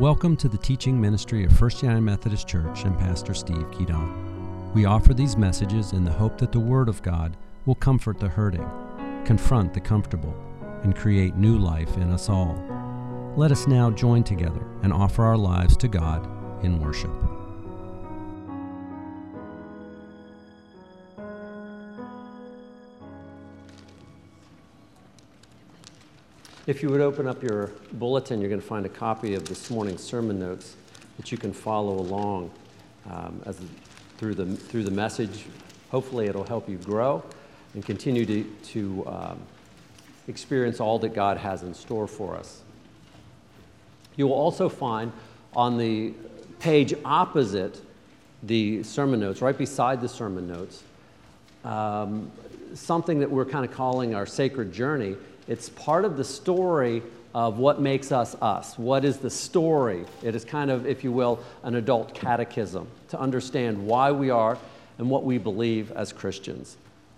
Welcome to the teaching ministry of First United Methodist Church and Pastor Steve Keaton. We offer these messages in the hope that the Word of God will comfort the hurting, confront the comfortable, and create new life in us all. Let us now join together and offer our lives to God in worship. If you would open up your bulletin, you're going to find a copy of this morning's sermon notes that you can follow along through the message. Hopefully it'll help you grow and continue to experience all that God has in store for us. You will also find on the page opposite the sermon notes, right beside the sermon notes, something that we're kind of calling our sacred journey. It's part of the story of what makes us us. What is the story? It is kind of, if you will, an adult catechism to understand why we are and what we believe as Christians.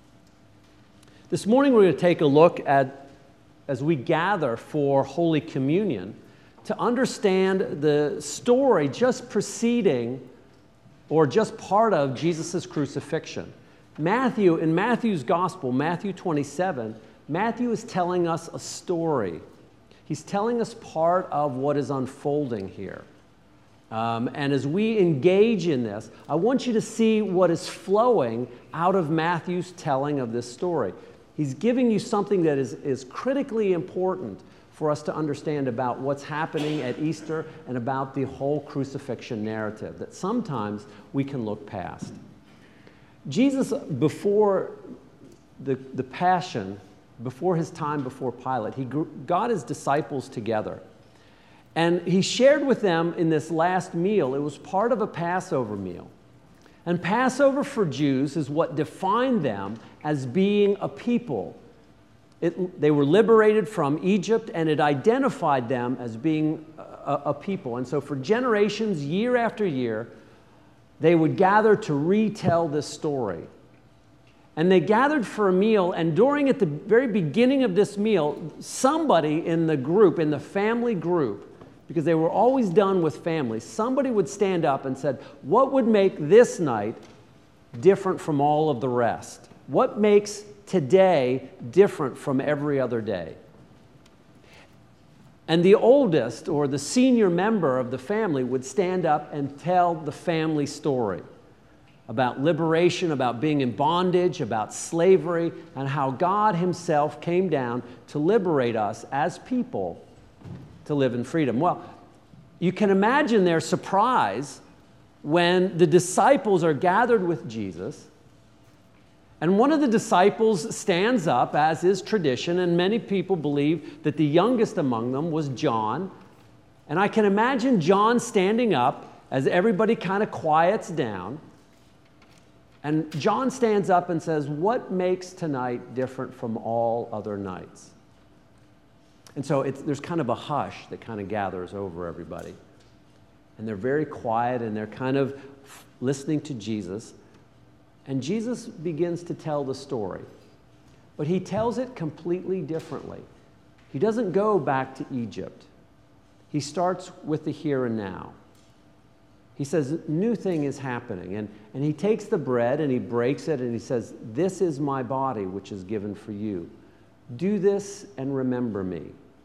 This morning we're going to take a look at, as we gather for Holy Communion, to understand the story just preceding or just part of Jesus' crucifixion. In Matthew's Gospel, Matthew 27, Matthew is telling us a story. He's telling us part of what is unfolding here. And as we engage in this, I want you to see what is flowing out of Matthew's telling of this story. He's giving you something that is critically important for us to understand about what's happening at Easter and about the whole crucifixion narrative that sometimes we can look past. Jesus, before the Passion, before his time before Pilate, he got his disciples together. And he shared with them in this last meal, it was part of a Passover meal. And Passover for Jews is what defined them as being a people. They were liberated from Egypt, and it identified them as being a people. And so for generations, year after year, they would gather to retell this story. And they gathered for a meal, and at the very beginning of this meal, somebody in the group, in the family group, because they were always done with family, somebody would stand up and said, what would make this night different from all of the rest? What makes today different from every other day? And the oldest or the senior member of the family would stand up and tell the family story about liberation, about being in bondage, about slavery, and how God himself came down to liberate us as people to live in freedom. Well, you can imagine their surprise when the disciples are gathered with Jesus, and one of the disciples stands up, as is tradition, and many people believe that the youngest among them was John. And I can imagine John standing up as everybody kind of quiets down. And John stands up and says, what makes tonight different from all other nights? And so there's kind of a hush that kind of gathers over everybody. And they're very quiet, and they're kind of listening to Jesus. And Jesus begins to tell the story. But he tells it completely differently. He doesn't go back to Egypt. He starts with the here and now. He says, a new thing is happening. And he takes the bread and he breaks it and he says, this is my body which is given for you. Do this and remember me.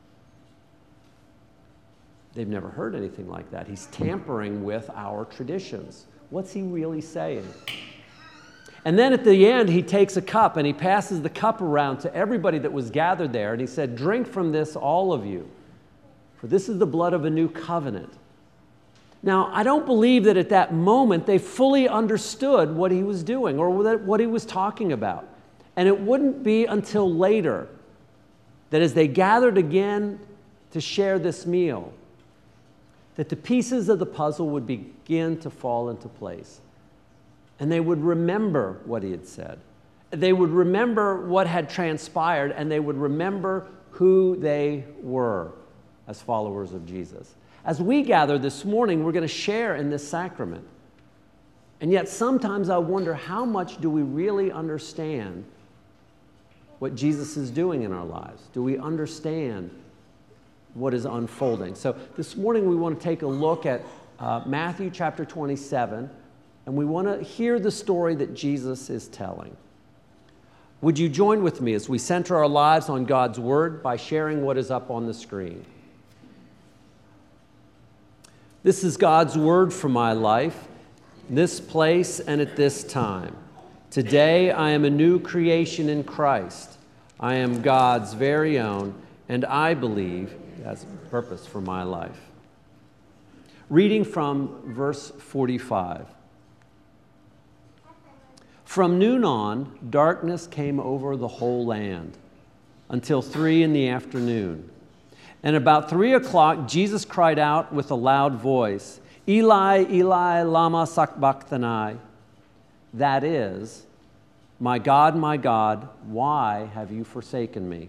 They've never heard anything like that. He's tampering with our traditions. What's he really saying? And then at the end, he takes a cup and he passes the cup around to everybody that was gathered there. And he said, drink from this, all of you, for this is the blood of a new covenant. Now, I don't believe that at that moment they fully understood what he was doing or what he was talking about. And it wouldn't be until later that as they gathered again to share this meal, that the pieces of the puzzle would begin to fall into place. And they would remember what he had said. They would remember what had transpired, and they would remember who they were as followers of Jesus. As we gather this morning, we're going to share in this sacrament. And yet sometimes I wonder, how much do we really understand what Jesus is doing in our lives? Do we understand what is unfolding. So this morning we want to take a look at Matthew chapter 27, and we want to hear the story that Jesus is telling. Would you join with me as we center our lives on God's Word by sharing what is up on the screen? This is God's Word for my life, this place and at this time. Today I am a new creation in Christ. I am God's very own, and I believe He has a purpose for my life. Reading from verse 45. From noon on, darkness came over the whole land until 3 p.m. And about 3 o'clock, Jesus cried out with a loud voice, Eli, Eli, lama sabachthani. That is, my God, why have you forsaken me?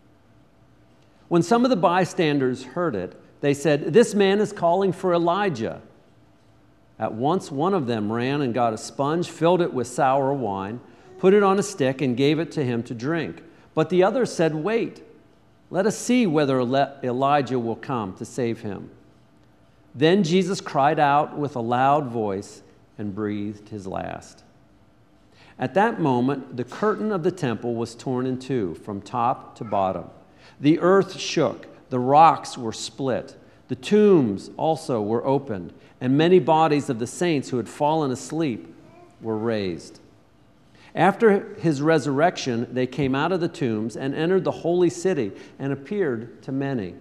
When some of the bystanders heard it, they said, this man is calling for Elijah. At once one of them ran and got a sponge, filled it with sour wine, put it on a stick, and gave it to him to drink. But the others said, wait, let us see whether Elijah will come to save him. Then Jesus cried out with a loud voice and breathed his last. At that moment, the curtain of the temple was torn in two from top to bottom. The earth shook, the rocks were split, the tombs also were opened, and many bodies of the saints who had fallen asleep were raised. After his resurrection, they came out of the tombs and entered the holy city and appeared to many.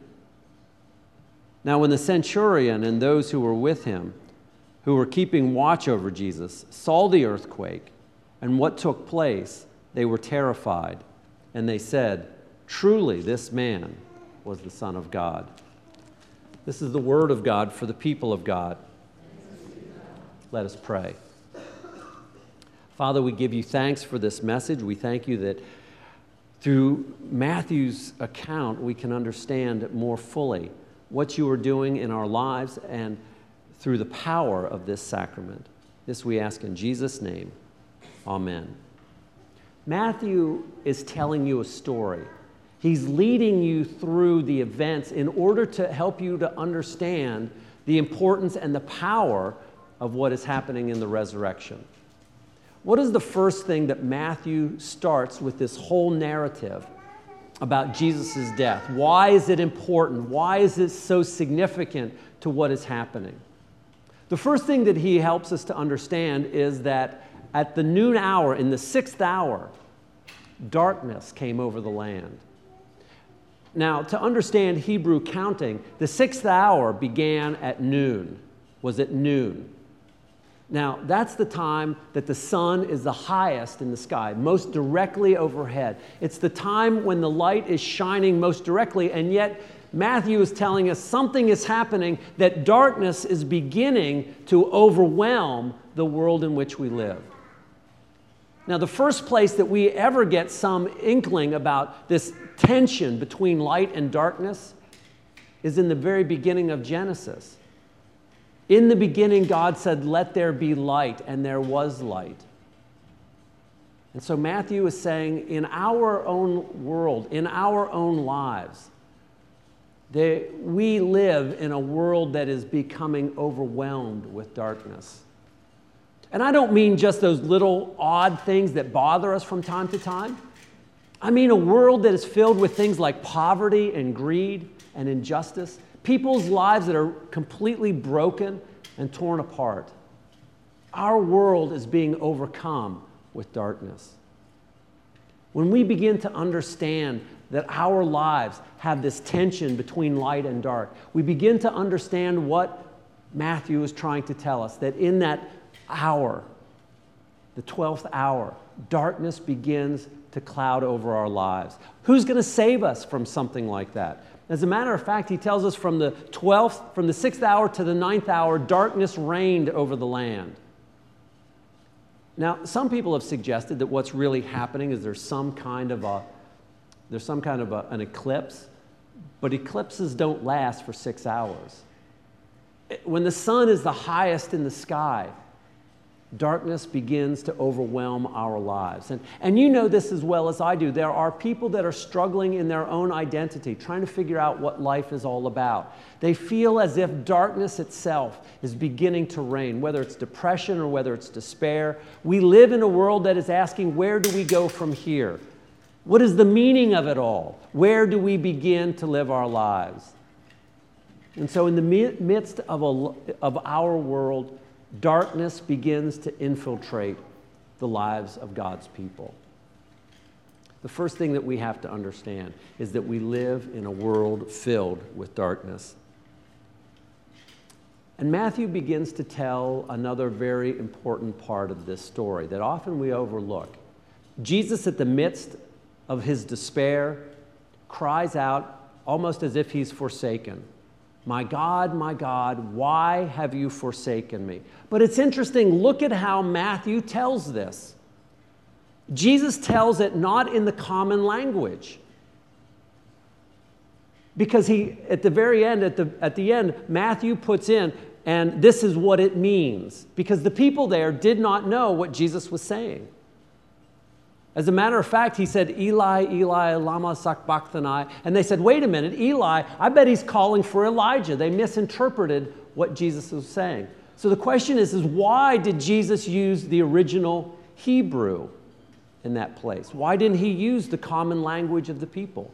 Now when the centurion and those who were with him, who were keeping watch over Jesus, saw the earthquake and what took place, they were terrified. And they said, truly this man was the Son of God. This is the word of God for the people of God. Let us pray. Father, we give you thanks for this message. We thank you that through Matthew's account, we can understand more fully what you are doing in our lives and through the power of this sacrament. This we ask in Jesus' name. Amen. Matthew is telling you a story. He's leading you through the events in order to help you to understand the importance and the power of what is happening in the resurrection. What is the first thing that Matthew starts with this whole narrative about Jesus' death? Why is it important? Why is it so significant to what is happening? The first thing that he helps us to understand is that at the noon hour, in the 6th hour, darkness came over the land. Now, to understand Hebrew counting, the 6th hour began at noon, was at noon. Now, that's the time that the sun is the highest in the sky, most directly overhead. It's the time when the light is shining most directly, and yet Matthew is telling us something is happening, that darkness is beginning to overwhelm the world in which we live. Now, the first place that we ever get some inkling about this tension between light and darkness is in the very beginning of Genesis. In the beginning, God said, let there be light, and there was light. And so Matthew is saying, in our own world, in our own lives, we live in a world that is becoming overwhelmed with darkness. And I don't mean just those little odd things that bother us from time to time. I mean a world that is filled with things like poverty and greed and injustice, people's lives that are completely broken and torn apart. Our world is being overcome with darkness. When we begin to understand that our lives have this tension between light and dark, we begin to understand what Matthew is trying to tell us, that in that hour, the 12th hour, darkness begins to cloud over our lives. Who's going to save us from something like that? As a matter of fact, he tells us from the 6th hour to the 9th hour, darkness reigned over the land. Now, some people have suggested that what's really happening is there's some kind of an eclipse, but eclipses don't last for 6 hours. When the sun is the highest in the sky, darkness begins to overwhelm our lives. And you know this as well as I do. There are people that are struggling in their own identity, trying to figure out what life is all about. They feel as if darkness itself is beginning to reign, whether it's depression or whether it's despair. We live in a world that is asking, where do we go from here? What is the meaning of it all? Where do we begin to live our lives? And so in the midst of our world, darkness begins to infiltrate the lives of God's people. The first thing that we have to understand is that we live in a world filled with darkness. And Matthew begins to tell another very important part of this story that often we overlook. Jesus, at the midst of his despair, cries out almost as if he's forsaken. My God, why have you forsaken me? But it's interesting, look at how Matthew tells this. Jesus tells it not in the common language. Because at the very end, at the end, Matthew puts in, and this is what it means. Because the people there did not know what Jesus was saying. As a matter of fact, he said, Eli, Eli, lama sabachthani. And they said, wait a minute, Eli, I bet he's calling for Elijah. They misinterpreted what Jesus was saying. So the question is why did Jesus use the original Hebrew in that place? Why didn't he use the common language of the people?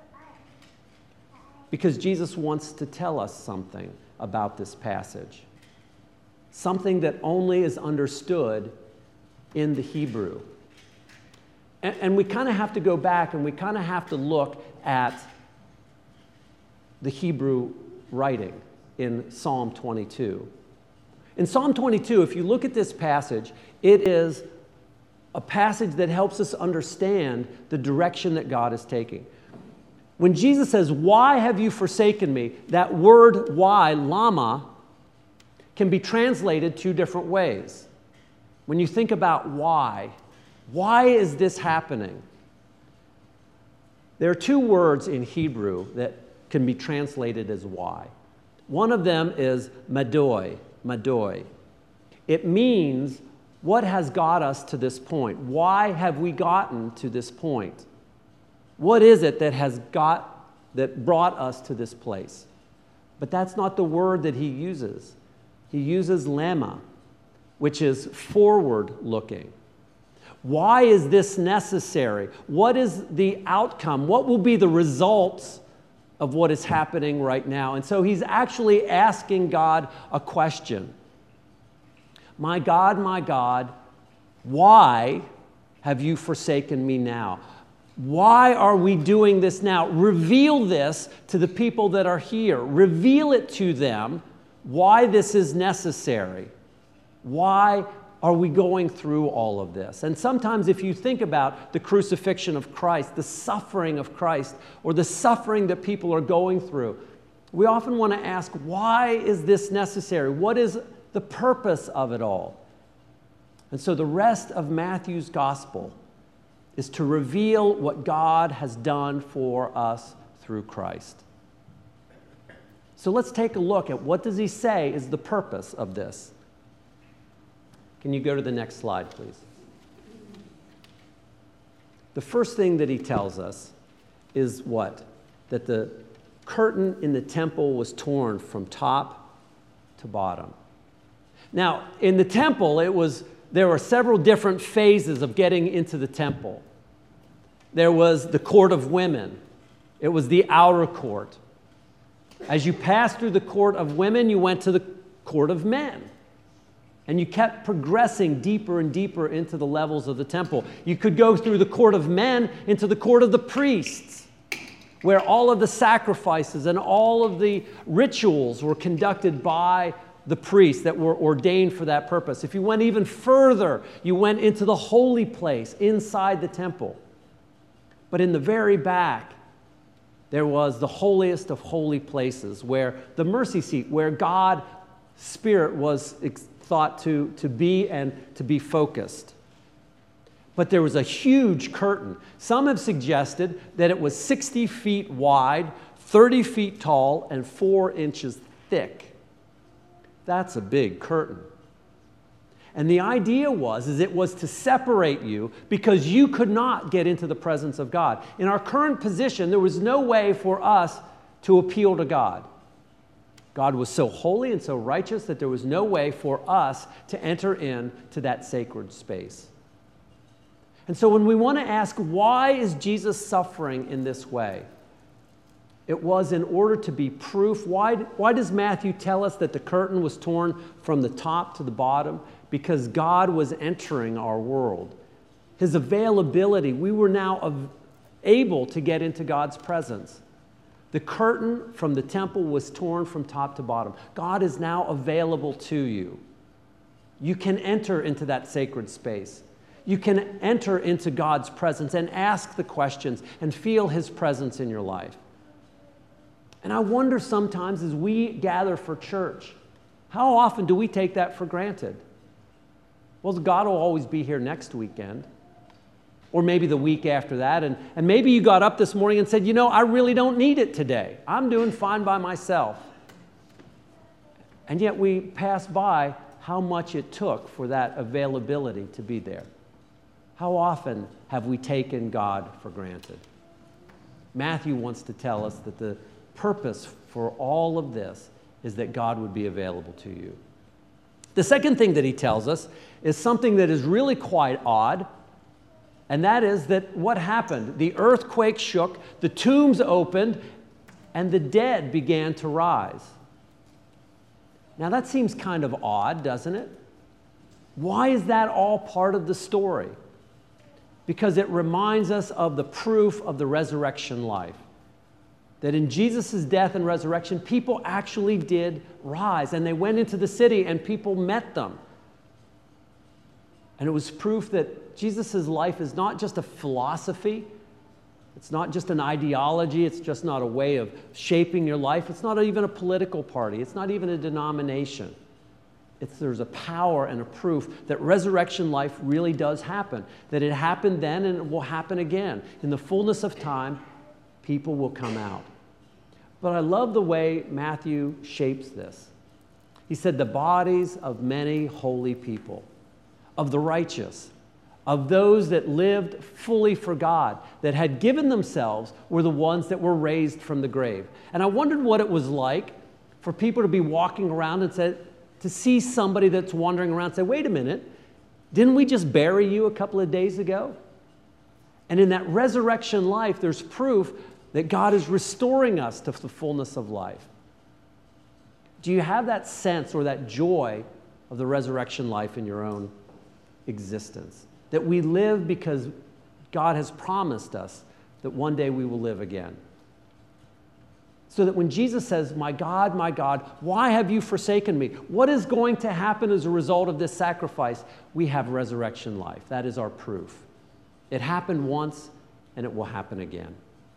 Because Jesus wants to tell us something about this passage. Something that only is understood in the Hebrew. And we kind of have to go back and we kind of have to look at the Hebrew writing in Psalm 22. In Psalm 22, if you look at this passage, it is a passage that helps us understand the direction that God is taking. When Jesus says, why have you forsaken me? That word why, lama, can be translated two different ways. When you think about why is this happening? There are two words in Hebrew that can be translated as why. One of them is madoi. It means what has got us to this point? Why have we gotten to this point? What is it that brought us to this place? But that's not the word that he uses. He uses lema, which is forward looking. Why is this necessary? What is the outcome? What will be the results of what is happening right now? And so he's actually asking God a question. My God, why have you forsaken me now? Why are we doing this now? Reveal this to the people that are here. Reveal it to them why this is necessary. Why are we going through all of this? And sometimes if you think about the crucifixion of Christ, the suffering of Christ, or the suffering that people are going through, we often want to ask, why is this necessary? What is the purpose of it all? And so the rest of Matthew's gospel is to reveal what God has done for us through Christ. So let's take a look at what does he say is the purpose of this. Can you go to the next slide, please? The first thing that he tells us is what? That the curtain in the temple was torn from top to bottom. Now, in the temple, there were several different phases of getting into the temple. There was the court of women. It was the outer court. As you passed through the court of women, you went to the court of men. And you kept progressing deeper and deeper into the levels of the temple. You could go through the court of men into the court of the priests, where all of the sacrifices and all of the rituals were conducted by the priests that were ordained for that purpose. If you went even further, you went into the holy place inside the temple. But in the very back, there was the holiest of holy places, where the mercy seat, where God's Spirit was thought to be and to be focused. But there was a huge curtain. Some have suggested that it was 60 feet wide, 30 feet tall, and 4 inches thick. That's a big curtain. And the idea is it was to separate you because you could not get into the presence of God. In our current position, there was no way for us to appeal to God. God was so holy and so righteous that there was no way for us to enter into that sacred space. And so when we want to ask, why is Jesus suffering in this way? It was in order to be proof. Why does Matthew tell us that the curtain was torn from the top to the bottom? Because God was entering our world. His availability, we were now able to get into God's presence. The curtain from the temple was torn from top to bottom. God is now available to you. You can enter into that sacred space. You can enter into God's presence and ask the questions and feel His presence in your life. And I wonder sometimes as we gather for church, how often do we take that for granted? Well, God will always be here next weekend, or maybe the week after that, and maybe you got up this morning and said, I really don't need it today. I'm doing fine by myself. And yet we pass by how much it took for that availability to be there. How often have we taken God for granted? Matthew wants to tell us that the purpose for all of this is that God would be available to you. The second thing that he tells us is something that is really quite odd, and that is that what happened? The earthquake shook, the tombs opened, and the dead began to rise. Now that seems kind of odd, doesn't it? Why is that all part of the story? Because it reminds us of the proof of the resurrection life. That in Jesus' death and resurrection, people actually did rise, and they went into the city and people met them. And it was proof that Jesus' life is not just a philosophy, it's not just an ideology, it's just not a way of shaping your life, it's not even a political party, it's not even a denomination. There's a power and a proof that resurrection life really does happen, that it happened then and it will happen again. In the fullness of time, people will come out. But I love the way Matthew shapes this. He said, the bodies of many holy people, of the righteous, of those that lived fully for God, that had given themselves, were the ones that were raised from the grave. And I wondered what it was like for people to be walking around and to see somebody that's wandering around and say, wait a minute, didn't we just bury you a couple of days ago? And in that resurrection life, there's proof that God is restoring us to the fullness of life. Do you have that sense or that joy of the resurrection life in your own existence? That we live because God has promised us that one day we will live again. So that when Jesus says, my God, why have you forsaken me? What is going to happen as a result of this sacrifice? We have resurrection life. That is our proof. It happened once and it will happen again.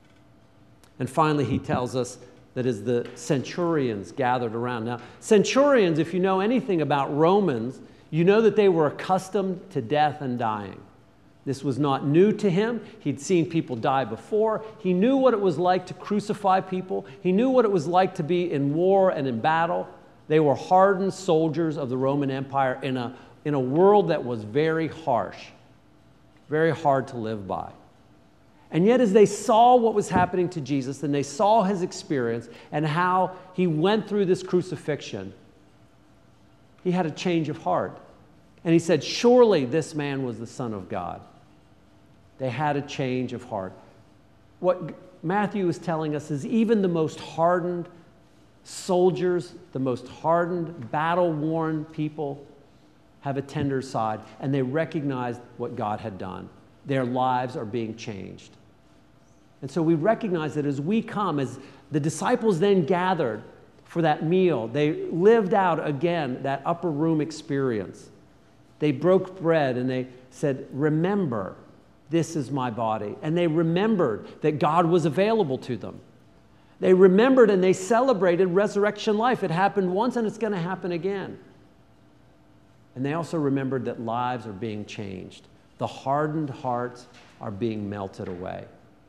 And finally, he tells us that as the centurions gathered around. Now, centurions, if you know anything about Romans, you know that they were accustomed to death and dying. This was not new to him. He'd seen people die before. He knew what it was like to crucify people. He knew what it was like to be in war and in battle. They were hardened soldiers of the Roman Empire in a world that was very harsh, very hard to live by. And yet as they saw what was happening to Jesus and they saw his experience and how he went through this crucifixion, he had a change of heart. And he said, surely this man was the Son of God. They had a change of heart. What Matthew is telling us is even the most hardened soldiers, the most hardened, battle-worn people have a tender side, and they recognized what God had done. Their lives are being changed. And so we recognize that as we come, as the disciples then gathered for that meal, they lived out again that upper room experience. They broke bread and they said, remember, this is my body. And they remembered that God was available to them. They remembered and they celebrated resurrection life. It happened once and it's going to happen again. And they also remembered that lives are being changed. The hardened hearts are being melted away.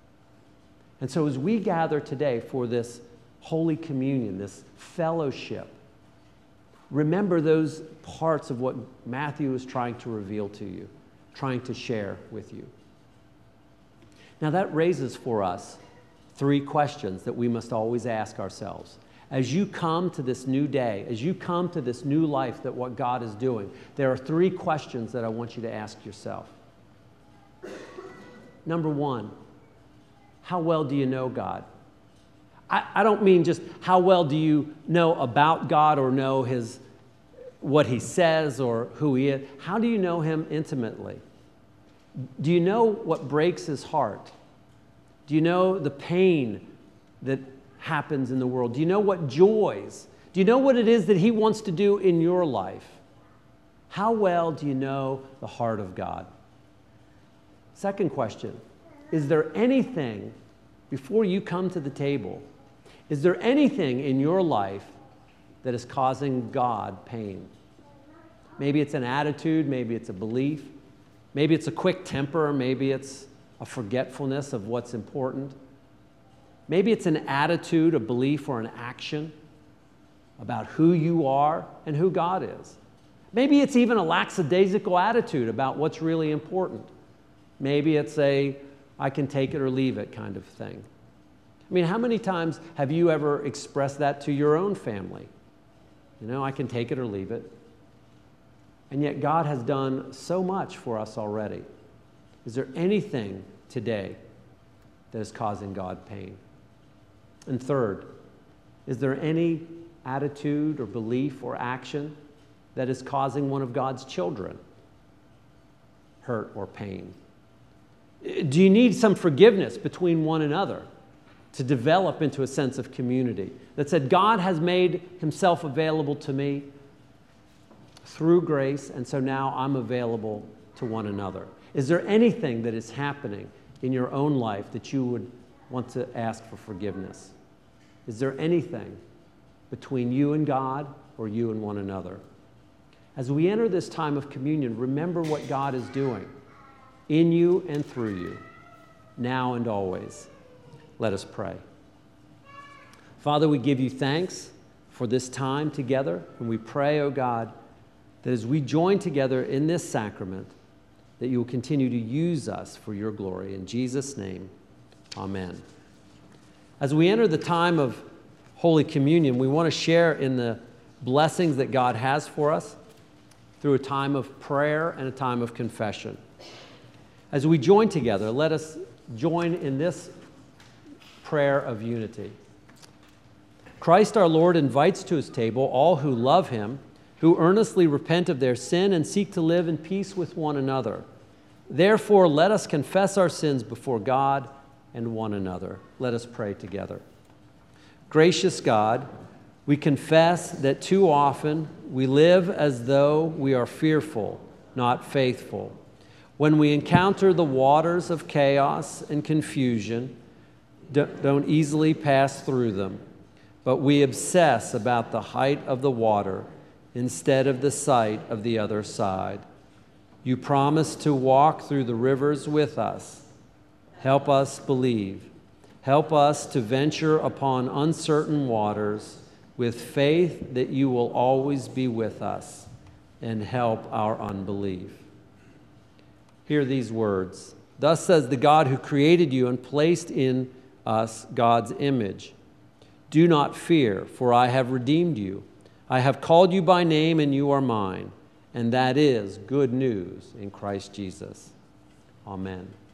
And so as we gather today for this Holy Communion, this fellowship, remember those parts of what Matthew is trying to reveal to you, trying to share with you. Now that raises for us 3 questions that we must always ask ourselves. As you come to this new day, as you come to this new life that what God is doing, there are 3 questions that I want you to ask yourself. Number 1, how well do you know God? I don't mean just how well do you know about God or know what He says or who He is. How do you know Him intimately? Do you know what breaks His heart? Do you know the pain that happens in the world? Do you know what joys? Do you know what it is that He wants to do in your life? How well do you know the heart of God? Second question, is there anything, before you come to the table, is there anything in your life that is causing God pain? Maybe it's an attitude, maybe it's a belief, maybe it's a quick temper, maybe it's a forgetfulness of what's important. Maybe it's an attitude, a belief, or an action about who you are and who God is. Maybe it's even a lackadaisical attitude about what's really important. Maybe it's a I can take it or leave it kind of thing. I mean, how many times have you ever expressed that to your own family? You know, I can take it or leave it. And yet God has done so much for us already. Is there anything today that is causing God pain? And third, is there any attitude or belief or action that is causing one of God's children hurt or pain? Do you need some forgiveness between one another to develop into a sense of community that said, God has made Himself available to me through grace, and so now I'm available to one another? Is there anything that is happening in your own life that you would want to ask for forgiveness? Is there anything between you and God or you and one another? As we enter this time of communion, remember what God is doing in you and through you, now and always. Let us pray. Father, we give you thanks for this time together, and we pray, oh God, that as we join together in this sacrament, that you will continue to use us for your glory. In Jesus' name, amen. As we enter the time of Holy Communion, we want to share in the blessings that God has for us through a time of prayer and a time of confession. As we join together, let us join in this prayer of unity. Christ our Lord invites to His table all who love Him, who earnestly repent of their sin and seek to live in peace with one another. Therefore, let us confess our sins before God and one another. Let us pray together. Gracious God, we confess that too often we live as though we are fearful, not faithful. When we encounter the waters of chaos and confusion, don't easily pass through them, but we obsess about the height of the water instead of the sight of the other side. You promise to walk through the rivers with us. Help us believe. Help us to venture upon uncertain waters with faith that you will always be with us and help our unbelief. Hear these words. Thus says the God who created you and placed in us God's image. Do not fear, for I have redeemed you. I have called you by name, and you are mine. And that is good news in Christ Jesus. Amen.